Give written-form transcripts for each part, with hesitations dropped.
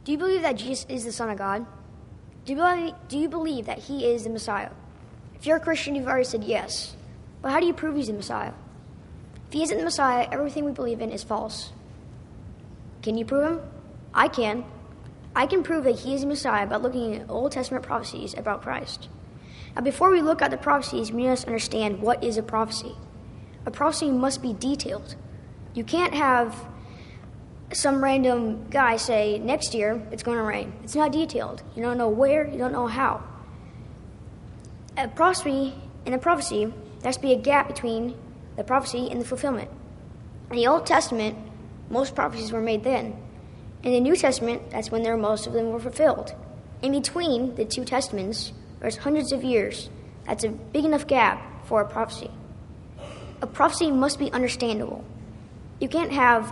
Do you believe that Jesus is the Son of God? Do you believe that he is the Messiah? If you're a Christian, you've already said yes. But how do you prove he's the Messiah? If he isn't the Messiah, everything we believe in is false. Can you prove him? I can. I can prove that he is the Messiah by looking at Old Testament prophecies about Christ. Now, before we look at the prophecies, we must understand what is a prophecy. A prophecy must be detailed. You can't have some random guy say, next year it's going to rain. It's not detailed. You don't know where, you don't know how. In a prophecy, there has to be a gap between the prophecy and the fulfillment. In the Old Testament, most prophecies were made then. In the New Testament, that's when most of them were fulfilled. In between the two testaments, there's hundreds of years. That's a big enough gap for a prophecy. A prophecy must be understandable. You can't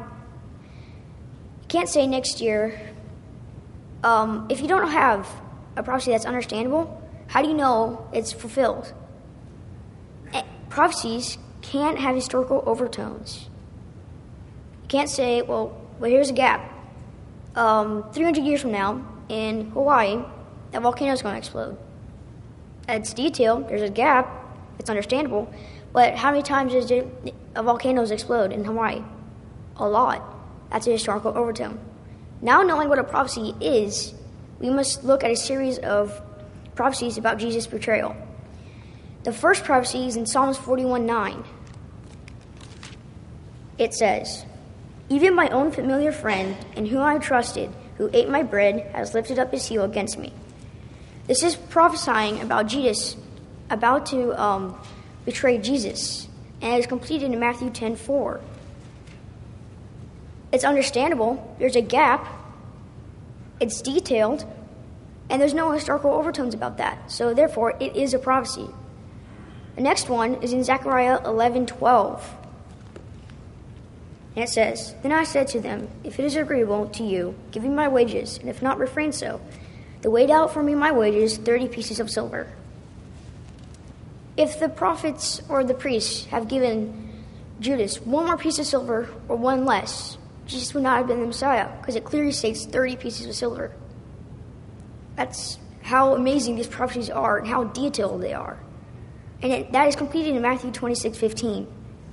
say next year, if you don't have a prophecy that's understandable, how do you know it's fulfilled? Prophecies can't have historical overtones. You can't say, well, here's a gap. 300 years from now, in Hawaii, that volcano is going to explode. It's detailed. There's a gap. It's understandable. But how many times does a volcano explode in Hawaii? A lot. That's a historical overtone. Now, knowing what a prophecy is, we must look at a series of prophecies about Jesus' portrayal. The first prophecy is in Psalms 41:9. It says, "Even my own familiar friend, in whom I trusted, who ate my bread, has lifted up his heel against me." This is prophesying about Jesus, about to betray Jesus, and it is completed in Matthew 10:4. It's understandable. There's a gap. It's detailed. And there's no historical overtones about that. So therefore, it is a prophecy. The next one is in Zechariah 11:12. And it says, "Then I said to them, if it is agreeable to you, give me my wages, and if not, refrain so. They weighed out for me my wages, 30 pieces of silver." If the prophets or the priests have given Judas one more piece of silver or one less, Jesus would not have been the Messiah, because it clearly states 30 pieces of silver. That's how amazing these prophecies are and how detailed they are. And that is completed in Matthew 26:15.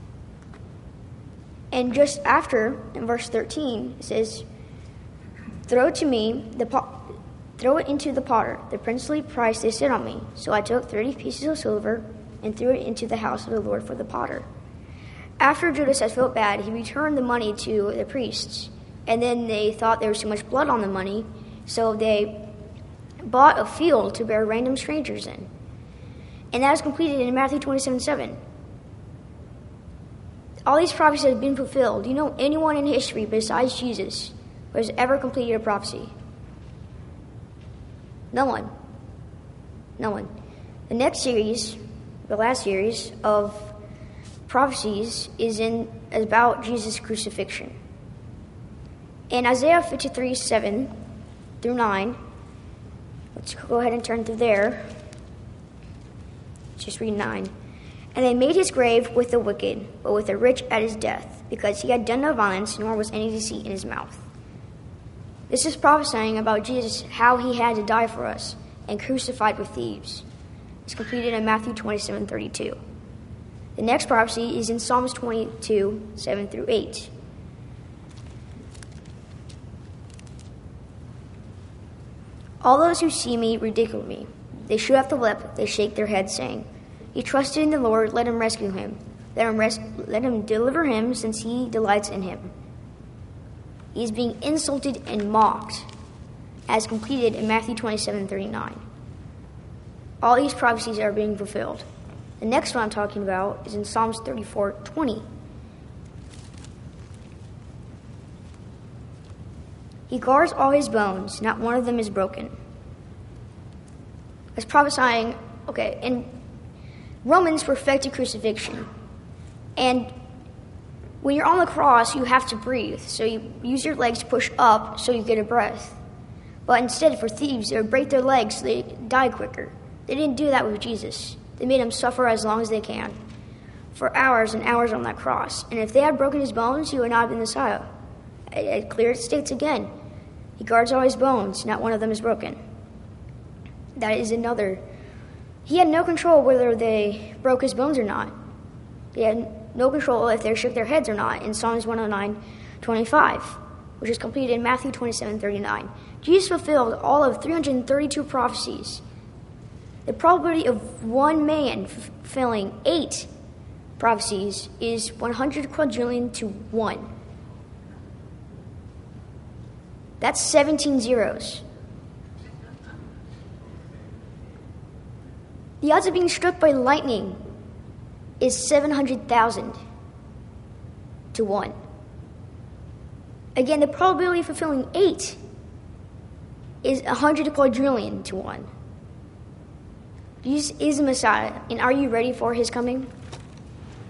And just after, in verse 13, it says, throw it into the potter, the princely price they set on me. So I took 30 pieces of silver and threw it into the house of the Lord for the potter. After Judas had felt bad, he returned the money to the priests. And then they thought there was too much blood on the money, so they bought a field to bear random strangers in. And that is completed in Matthew 27:7. All these prophecies have been fulfilled. Do you know anyone in history besides Jesus who has ever completed a prophecy? No one. No one. The next series, the last series of prophecies, is about Jesus' crucifixion. In Isaiah 53:7-9, let's go ahead and turn to there. Just read 9. "And they made his grave with the wicked, but with the rich at his death, because he had done no violence, nor was any deceit in his mouth." This is prophesying about Jesus, how he had to die for us, and crucified with thieves. It's completed in Matthew 27:32. The next prophecy is in Psalms 22:7-8. "All those who see me ridicule me. They shoot up the lip, they shake their heads, saying, 'He trusted in the Lord, let him rescue him. Let him deliver him, since he delights in him.' He is being insulted and mocked, as completed in Matthew 27:39. All these prophecies are being fulfilled. The next one I'm talking about is in Psalms 34:20. "He guards all his bones, not one of them is broken." It's prophesying, in Romans perfected crucifixion. And when you're on the cross, you have to breathe. So you use your legs to push up so you get a breath. But instead, for thieves, they would break their legs so they die quicker. They didn't do that with Jesus. They made him suffer as long as they can, for hours and hours on that cross. And if they had broken his bones, he would not have been the Messiah. It clearly states again, He guards all his bones, not one of them is broken. That is another. He had no control whether they broke his bones or not. He had no control if they shook their heads or not in Psalms 109:25, which is completed in Matthew 27:39. Jesus fulfilled all of 332 prophecies. The probability of one man fulfilling 8 prophecies is 100 quadrillion to 1. That's 17 zeros. The odds of being struck by lightning is 700,000 to 1. Again, the probability of fulfilling 8 is 100 quadrillion to 1. Jesus is the Messiah, and are you ready for his coming?